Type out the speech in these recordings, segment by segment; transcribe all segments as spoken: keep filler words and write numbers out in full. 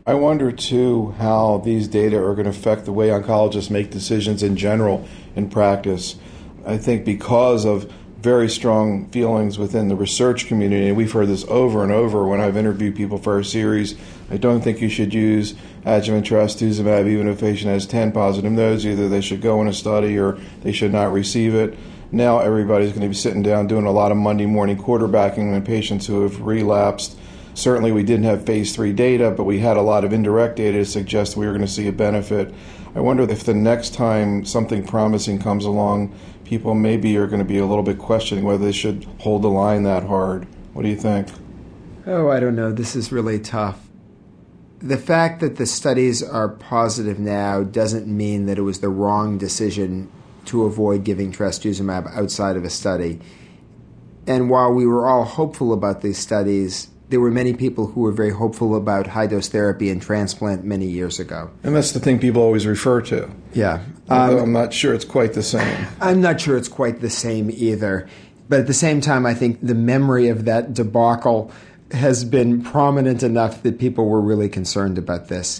I wonder, too, how these data are going to affect the way oncologists make decisions in general in practice. I think because of very strong feelings within the research community, and we've heard this over and over when I've interviewed people for our series, I don't think you should use adjuvant trastuzumab even if a patient has ten positive nodes. Either they should go in a study or they should not receive it. Now everybody's going to be sitting down doing a lot of Monday morning quarterbacking on patients who have relapsed. Certainly we didn't have phase three data, but we had a lot of indirect data to suggest we were going to see a benefit. I wonder if the next time something promising comes along, people maybe are going to be a little bit questioning whether they should hold the line that hard. What do you think? Oh, I don't know. This is really tough. The fact that the studies are positive now doesn't mean that it was the wrong decision to avoid giving trastuzumab outside of a study. And while we were all hopeful about these studies, there were many people who were very hopeful about high-dose therapy and transplant many years ago. And that's the thing people always refer to. Yeah. Um, I'm not sure it's quite the same. I'm not sure it's quite the same either. But at the same time, I think the memory of that debacle has been prominent enough that people were really concerned about this.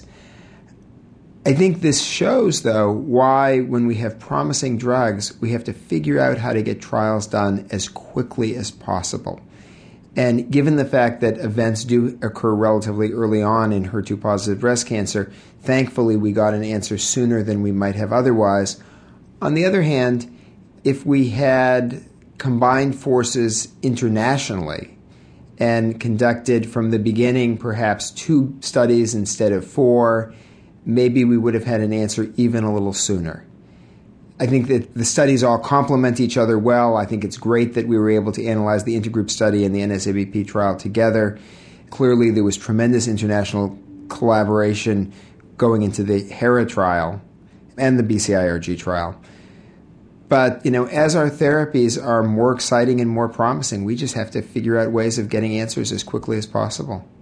I think this shows, though, why when we have promising drugs, we have to figure out how to get trials done as quickly as possible. And given the fact that events do occur relatively early on in H E R two positive breast cancer, thankfully we got an answer sooner than we might have otherwise. On the other hand, if we had combined forces internationally and conducted from the beginning perhaps two studies instead of four, maybe we would have had an answer even a little sooner. I think that the studies all complement each other well. I think it's great that we were able to analyze the intergroup study and the N S A B P trial together. Clearly, there was tremendous international collaboration going into the HERA trial and the B C I R G trial. But, you know, as our therapies are more exciting and more promising, we just have to figure out ways of getting answers as quickly as possible.